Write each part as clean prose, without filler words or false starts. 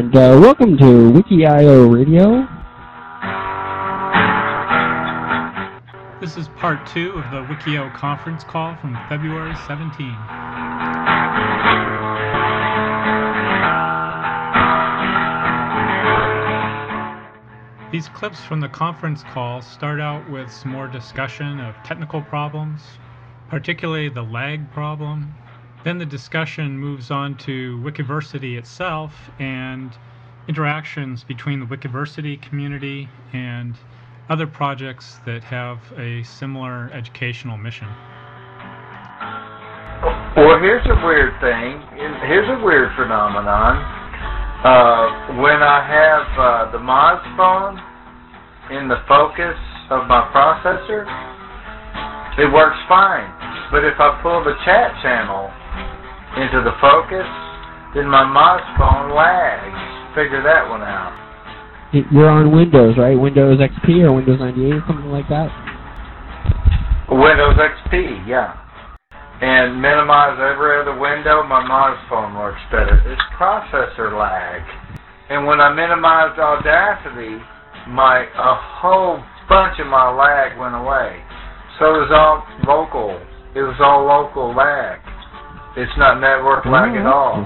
and welcome to Wiki.io Radio. This is part 2 of the Wiki.io conference call from February 17. These clips from the conference call start out with some more discussion of technical problems, particularly the lag problem. Then the discussion moves on to Wikiversity itself and interactions between the Wikiversity community and other projects that have a similar educational mission. Well, here's a weird thing. Here's a weird phenomenon. When I have the Moz phone in the focus of my processor, it works fine. But if I pull the chat channel into the focus, then my Moz phone lags. Figure that one out. You're on Windows, right? Windows XP or Windows 98, something like that? Windows XP, yeah. And minimize every other window, my Moz phone works better. It's processor lag. And when I minimized Audacity, a whole bunch of my lag went away. So it was all local. It was all local lag. It's not network lag at all.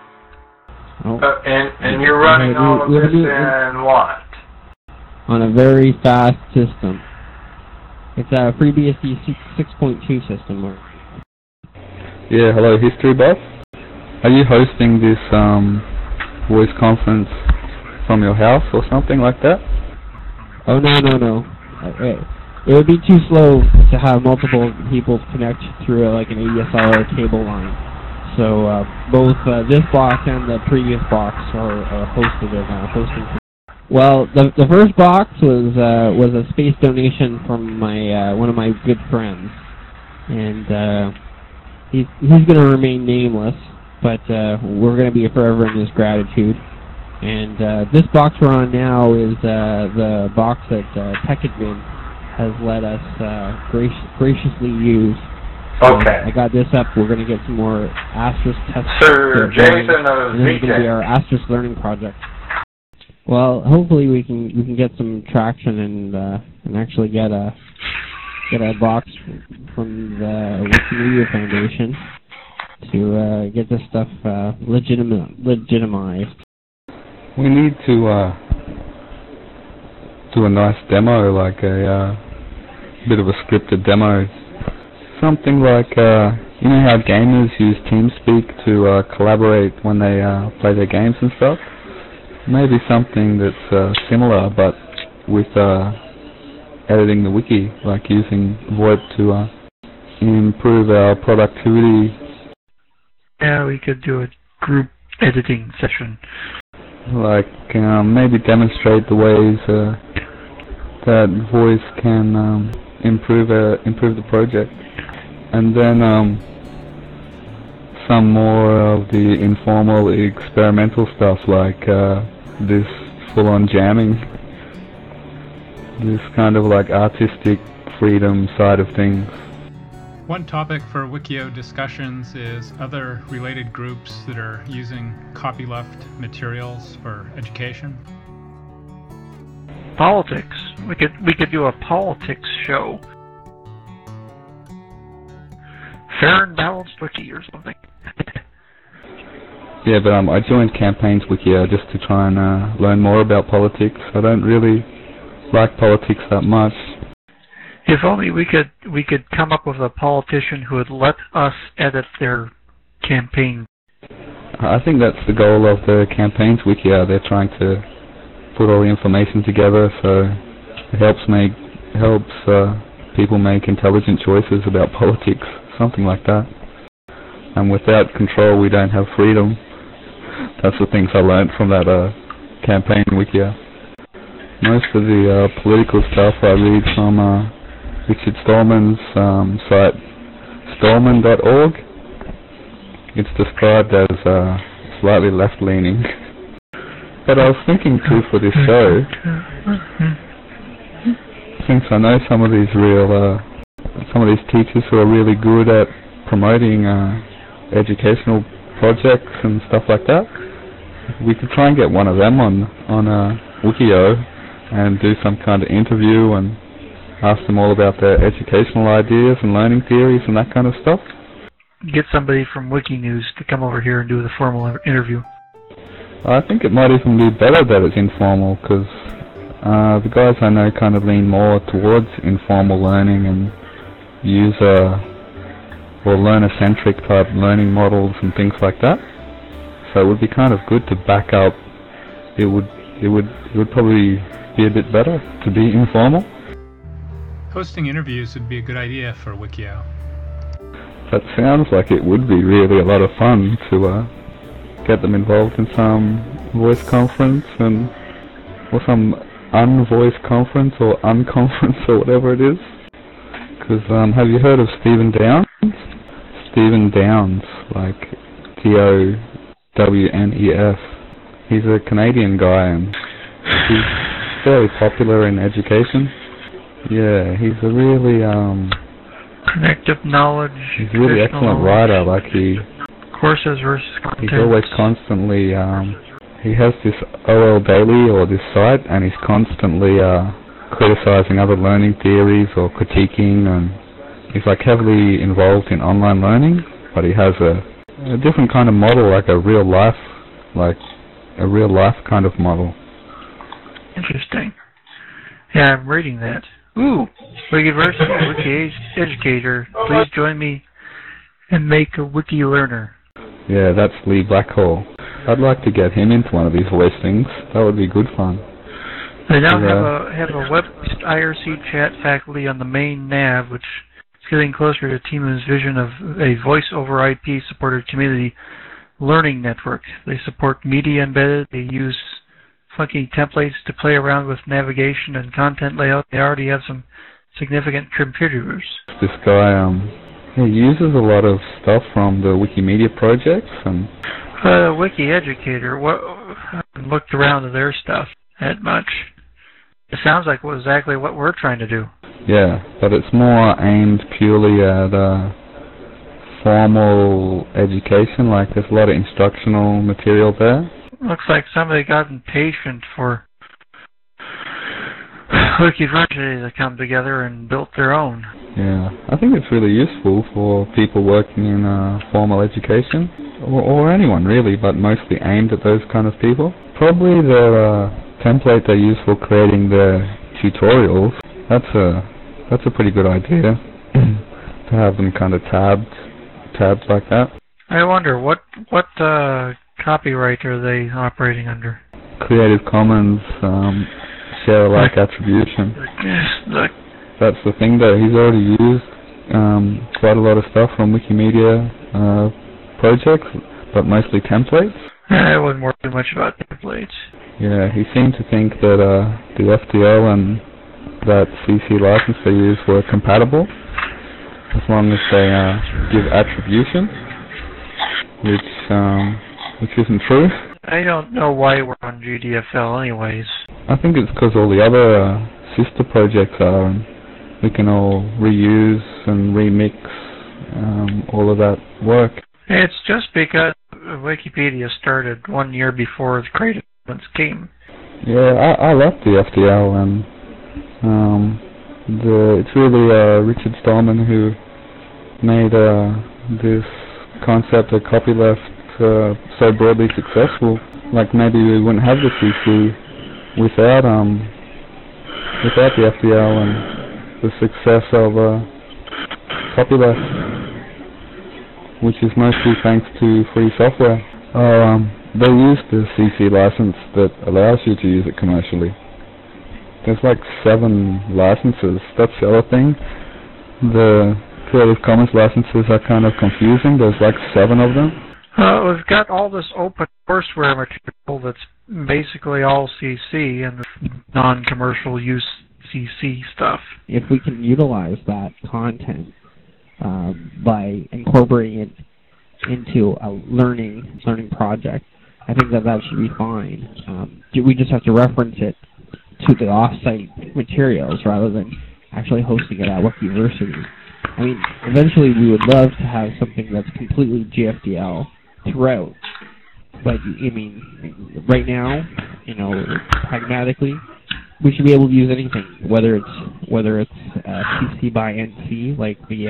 And you're running all of this in what? On a very fast system. It's a FreeBSD 6.2 system. Yeah, hello, History Buff. Are you hosting this voice conference from your house or something like that? Oh, no. It would be too slow to have multiple people connect through like an ADSL or cable line. So both this box and the previous box are hosted in hosting. Well, the first box was a space donation from my one of my good friends, and he's going to remain nameless, but we're going to be forever in his gratitude. And this box we're on now is the box that TechAdmin has let us graciously use. Okay. I got this up. We're going to get some more Asterisk tests. Sir Jason of This is going to be our Asterisk Learning project. Well, hopefully we can get some traction and actually get a box from the Wikimedia Foundation to get this stuff legitimized. We need to do a nice demo, like a bit of a scripted demo. Something like, you know how gamers use TeamSpeak to collaborate when they play their games and stuff? Maybe something that's similar, but with editing the wiki, like using VoIP to improve our productivity. Yeah, we could do a group editing session. Like, maybe demonstrate the ways that voice can improve the project. And then some more of the informal experimental stuff, like this full-on jamming, this kind of like artistic freedom side of things. One topic for Wiki.io discussions is other related groups that are using copyleft materials for education. Politics. We could do a politics show. Fair and balanced wiki or something. Yeah, but I joined Campaigns Wiki.io just to try and learn more about politics. I don't really like politics that much. If only we could come up with a politician who would let us edit their campaign. I think that's the goal of the Campaigns Wiki.io. They're trying to put all the information together so it helps people make intelligent choices about politics. Something like that. And without control, we don't have freedom. That's the things I learned from that campaign wiki. Most of the political stuff I read from Richard Stallman's site, stallman.org. It's described as slightly left-leaning. But I was thinking too for this show, since I know some of these teachers who are really good at promoting educational projects and stuff like that, We could try and get one of them on Wikio and do some kind of interview and ask them all about their educational ideas and learning theories and that kind of stuff. Get somebody from Wikinews to come over here and do the formal interview. I think it might even be better that it's informal, because the guys I know kind of lean more towards informal learning and user or learner-centric type learning models and things like that. So it would be kind of good to back up. It would probably be a bit better to be informal. Hosting interviews would be a good idea for Wikio. That sounds like it would be really a lot of fun to get them involved in some voice conference or some unvoice conference or unconference or whatever it is. Because have you heard of Stephen Downes? Stephen Downes, like T-O-W-N-E-S. He's a Canadian guy and he's fairly popular in education. Yeah, he's a really Connective knowledge. he's a really excellent writer. Like Courses versus content. he's always constantly he has this OL Daily or this site, and he's constantly criticizing other learning theories or critiquing, and he's like heavily involved in online learning, but he has a different kind of model, like a real life kind of model. Interesting. Yeah, I'm reading that. Ooh, Wikiversity, Wiki Educator, please join me and make a Wiki Learner. Yeah, that's Lee Blackhall. I'd like to get him into one of these voice things. That would be good fun. They now have a web-based IRC chat faculty on the main nav, which is getting closer to Timu's vision of a voice-over IP supported community learning network. They support media embedded. They use funky templates to play around with navigation and content layout. They already have some significant contributors. This guy, he uses a lot of stuff from the Wikimedia projects and. Wiki Educator. I haven't looked around to their stuff that much. It sounds like exactly what we're trying to do. Yeah, but it's more aimed purely at formal education. Like there's a lot of instructional material there. Looks like somebody got impatient for Wikiversity to come together and built their own. Yeah, I think it's really useful for people working in formal education, or anyone really, but mostly aimed at those kind of people. Probably the template they use for creating their tutorials, that's a pretty good idea, to have them kind of tabs like that. I wonder, what copyright are they operating under? Creative Commons, share alike attribution. That's the thing though, he's already used quite a lot of stuff from Wikimedia projects, but mostly templates. I wouldn't worry too much about templates. Yeah, he seemed to think that the FTL and that CC license they use were compatible, as long as they give attribution, which isn't true. I don't know why we're on GDFL anyways. I think it's because all the other sister projects are, and we can all reuse and remix all of that work. It's just because Wikipedia started 1 year before the Creative Commons came. Yeah, I love the FTL, and it's really Richard Stallman who made this concept of copyleft so broadly successful. Like maybe we wouldn't have the CC without the FTL and the success of copyleft, which is mostly thanks to free software. They use the CC license that allows you to use it commercially. There's like 7 licenses. That's the other thing. The Creative Commons licenses are kind of confusing. There's like 7 of them. We've got all this open courseware material that's basically all CC and non-commercial use CC stuff. If we can utilize that content by incorporating it into a learning project, I think that should be fine. We just have to reference it to the off-site materials rather than actually hosting it at Wikiversity. I mean, eventually we would love to have something that's completely GFDL throughout, But I mean, right now, you know, pragmatically, we should be able to use anything, whether it's CC by NC like the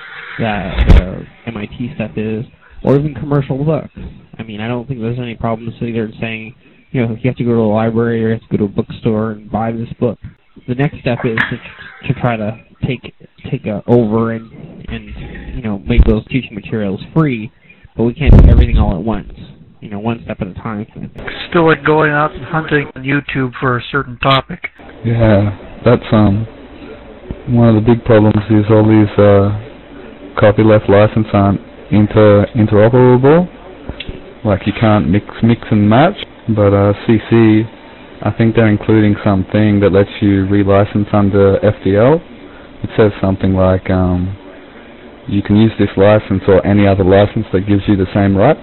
MIT stuff is, or even commercial books. I mean, I don't think there's any problem sitting there and saying, you know, you have to go to a library or you have to go to a bookstore and buy this book. The next step is to try to take over and you know, make those teaching materials free, but we can't do everything all at once. You know, one step at a time. Still like going out and hunting on YouTube for a certain topic. Yeah, that's one of the big problems is all these copyleft licenses aren't interoperable. Like you can't mix and match. But CC, I think they're including something that lets you relicense under FDL. It says something like you can use this license or any other license that gives you the same rights.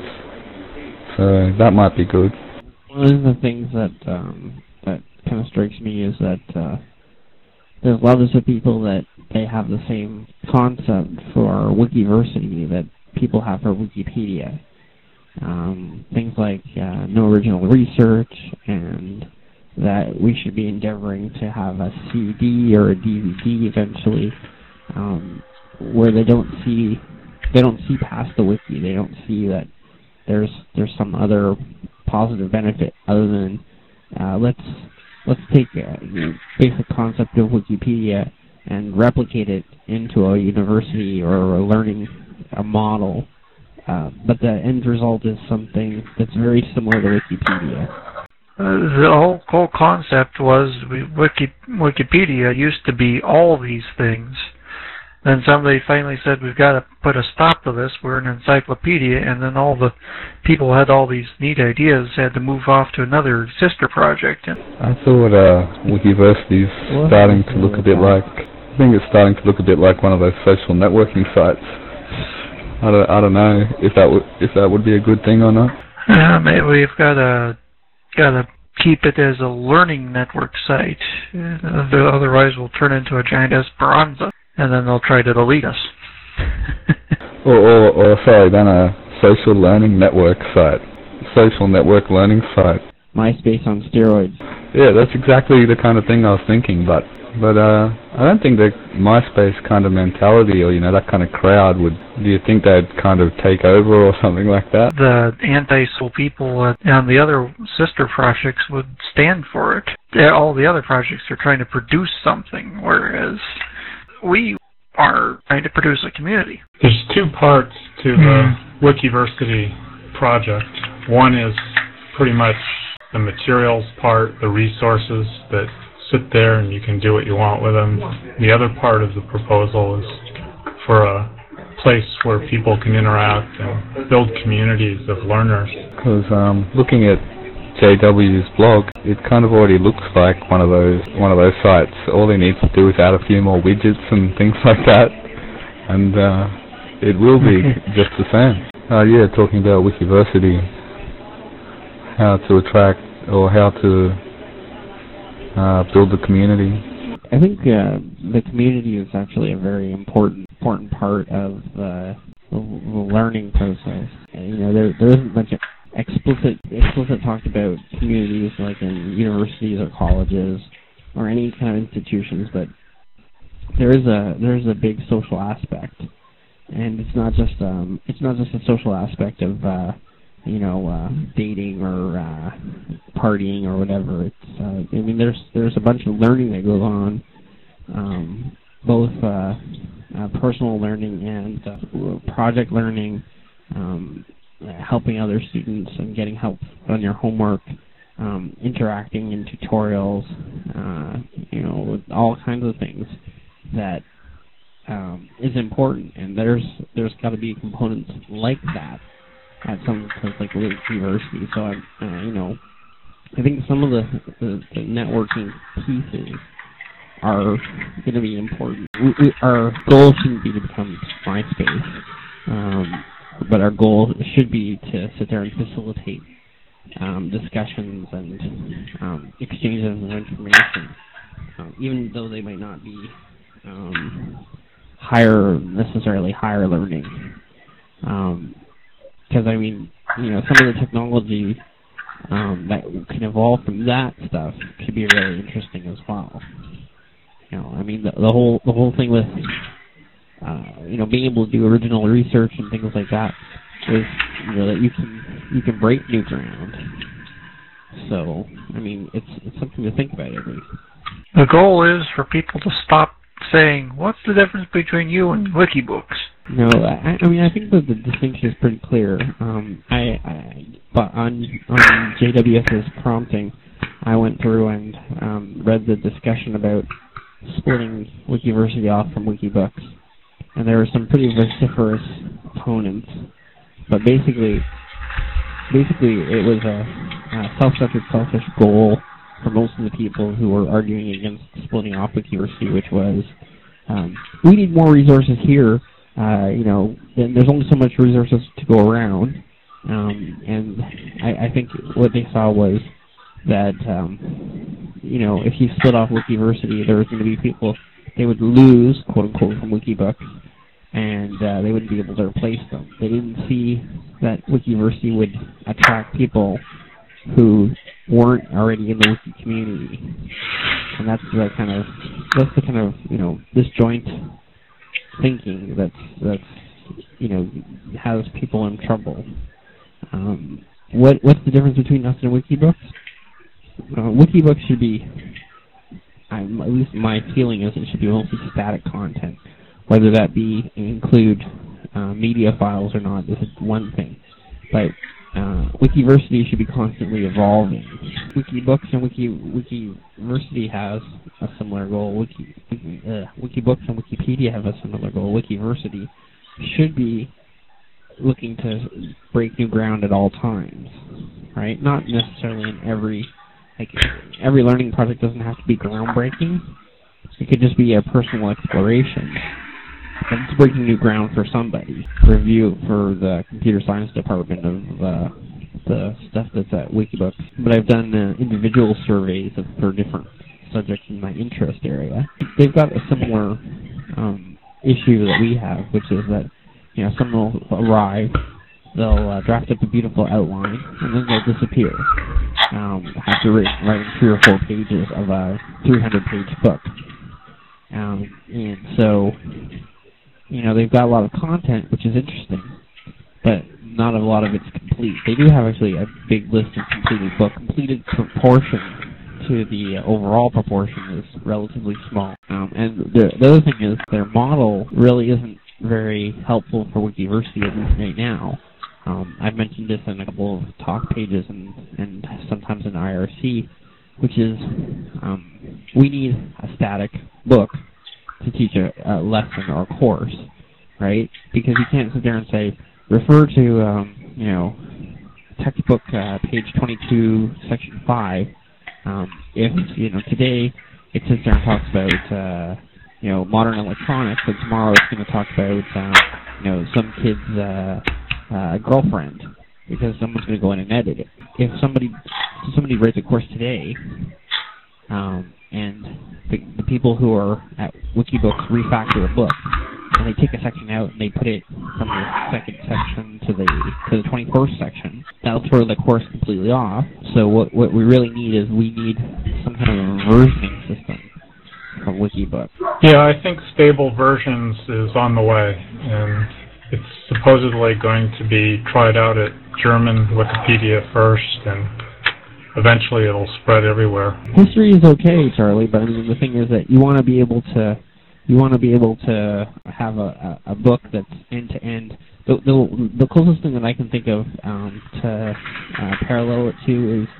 So that might be good. One of the things that kind of strikes me is that there's lots of people that they have the same concept for Wikiversity that people have for Wikipedia. Things like no original research, and that we should be endeavoring to have a CD or a DVD eventually, where they don't see past the wiki. They don't see that there's some other positive benefit other than let's take the basic concept of Wikipedia and replicate it into a university or a model. But the end result is something that's very similar to Wikipedia. The whole concept was Wikipedia used to be all these things. Then somebody finally said, we've got to put a stop to this, we're an encyclopedia, and then all the people who had all these neat ideas had to move off to another sister project. I thought Wikiversity is starting to look a bit like, I think it's starting to look a bit like one of those social networking sites. I don't know if that would be a good thing or not. Maybe we've got to keep it as a learning network site. Otherwise, we'll turn into a giant Esperanza, and then they'll try to delete us. or then a social learning network site, social network learning site. MySpace on steroids. Yeah, that's exactly the kind of thing I was thinking, but I don't think that MySpace kind of mentality or, you know, that kind of crowd would, do you think they'd kind of take over or something like that? The anti-social people on the other sister projects would stand for it. All the other projects are trying to produce something, whereas we are trying to produce a community. There's two parts to the Wikiversity project. One is pretty much the materials part, the resources that sit there and you can do what you want with them. The other part of the proposal is for a place where people can interact and build communities of learners. Because looking at JW's blog, it kind of already looks like one of those sites. All he needs to do is add a few more widgets and things like that, and it will be just the same. Yeah, talking about Wikiversity, how to attract or how to build the community. I think the community is actually a very important part of the learning process. And, you know, there isn't much explicit talked about communities like in universities or colleges or any kind of institutions, but there is a big social aspect, and it's not just a social aspect of dating or partying or whatever. It's I mean there's a bunch of learning that goes on, both personal learning and project learning, helping other students and getting help on your homework, interacting in tutorials, all kinds of things that is important, and there's got to be components like that at some place like Wikiversity. So I think some of the networking pieces are going to be important. Our goal shouldn't be to become MySpace, but our goal should be to sit there and facilitate discussions and exchanges of information, even though they might not be necessarily higher learning. Because some of the technology that can evolve from that stuff could be really interesting as well. I mean, the whole thing with being able to do original research and things like that is that you can break new ground. So, I mean, it's something to think about at least. The goal is for people to stop saying, "What's the difference between you and Wikibooks?" No, I mean, I think that the distinction is pretty clear. But on JWS's prompting, I went through and read the discussion about splitting Wikiversity off from Wikibooks, and there were some pretty vociferous opponents. But basically, it was a self-centered, selfish goal for most of the people who were arguing against splitting off Wikiversity, which was, we need more resources here, and there's only so much resources to go around. And I think what they saw was that, if you split off Wikiversity, there was going to be people, they would lose, quote-unquote, from Wikibooks, and they wouldn't be able to replace them. They didn't see that Wikiversity would attract people who weren't already in the Wiki community. And that's the kind of disjoint thinking that's has people in trouble. What's the difference between us and Wikibooks? Wikibooks should be, at least my feeling is, it should be mostly static content. Whether that include media files or not is one thing, but Wikiversity should be constantly evolving. Wikibooks and Wikiversity has a similar goal. Wikibooks and Wikipedia have a similar goal. Wikiversity should be looking to break new ground at all times, right? Not necessarily in every learning project doesn't have to be groundbreaking. It could just be a personal exploration. And it's breaking new ground for somebody. Review for the computer science department of the stuff that's at Wikibooks. But I've done individual surveys for different subjects in my interest area. They've got a similar issue that we have, which is that someone will arrive, they'll draft up a beautiful outline, and then they'll disappear. After writing 3 or 4 pages of a 300-page book. And so, they've got a lot of content, which is interesting, but not a lot of it's complete. They do have actually a big list of completed books. Completed proportion to the overall proportion is relatively small. And the other thing is their model really isn't very helpful for Wikiversity, at least right now. I've mentioned this in a couple of talk pages and sometimes in IRC, which is we need a static book to teach a lesson or a course, right? Because you can't sit there and say, refer to, textbook page 22, section 5. If, today it sits there and talks about, modern electronics, but tomorrow it's going to talk about, some kid's girlfriend, because someone's going to go in and edit it. If somebody writes a course today, and the people who are at Wikibooks refactor a book, and they take a section out and they put it from the second section to the 21st section, that'll throw the course completely off. So what we really need is some kind of a versioning system from Wikibooks. Yeah, I think stable versions is on the way, and it's supposedly going to be tried out at German Wikipedia first, and eventually it'll spread everywhere. History is okay, Charlie, but I mean the thing is that you want to be able to have a book that's end to end. The closest thing that I can think of to parallel it to is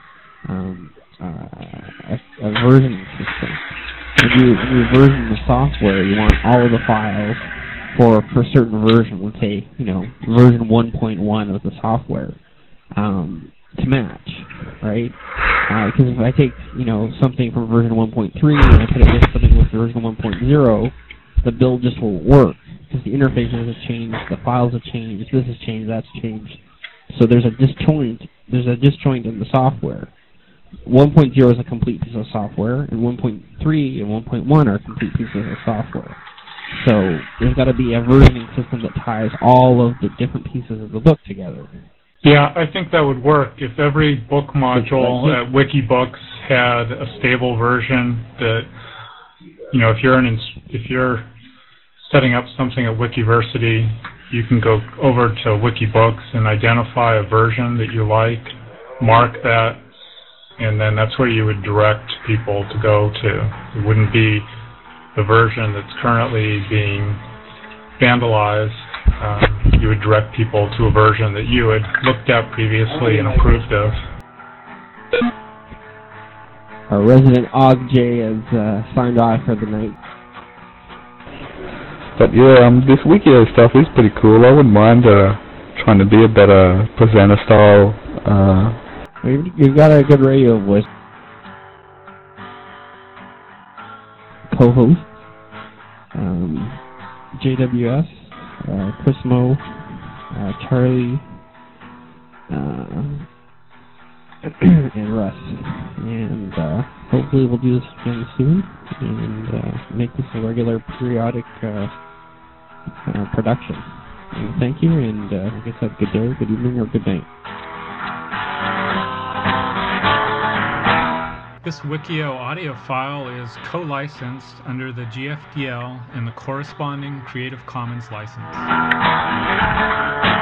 a versioning system. When you version the software, you want all of the files for a certain version, let's say, version 1.1 of the software, to match, right? Because if I take, something from version 1.3 and I put it with something with version 1.0, the build just won't work, because the interfaces have changed, the files have changed, this has changed, that's changed. So there's a disjoint in the software. 1.0 is a complete piece of software, and 1.3 and 1.1 are complete pieces of software. So there's got to be a versioning system that ties all of the different pieces of the book together. Yeah, I think that would work if every book module at Wikibooks had a stable version that, you know, if you're setting up something at Wikiversity, you can go over to Wikibooks and identify a version that you like, mark that, and then that's where you would direct people to go to. It wouldn't be the version that's currently being vandalized. You would direct people to a version that you had looked at previously and approved of. Our resident OggJ has signed off for the night. But yeah, this Wikio stuff is pretty cool. I wouldn't mind trying to be a better presenter style. You've got a good radio voice. Co-host, JWS, Chris Moe, Charlie, and Russ. And hopefully we'll do this again soon and make this a regular periodic production. And thank you, and like I said, good day, good evening, or good night. This Wikio audio file is co-licensed under the GFDL and the corresponding Creative Commons license.